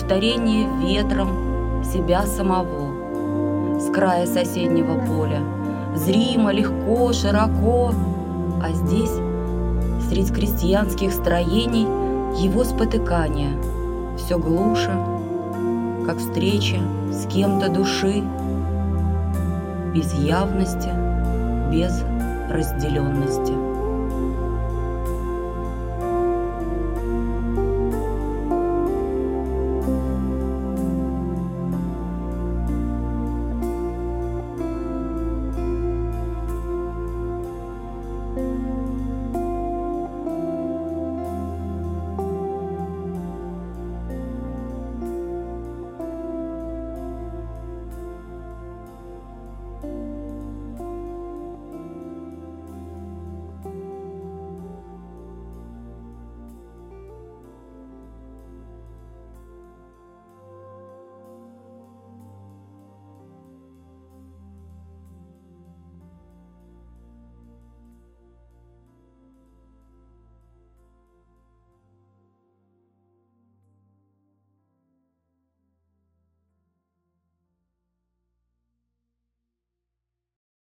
повторение ветром себя самого. С края соседнего поля, зримо, легко, широко, а здесь, средь крестьянских строений, его спотыкания все глуше, как встреча с кем-то души, без явности, без разделенности.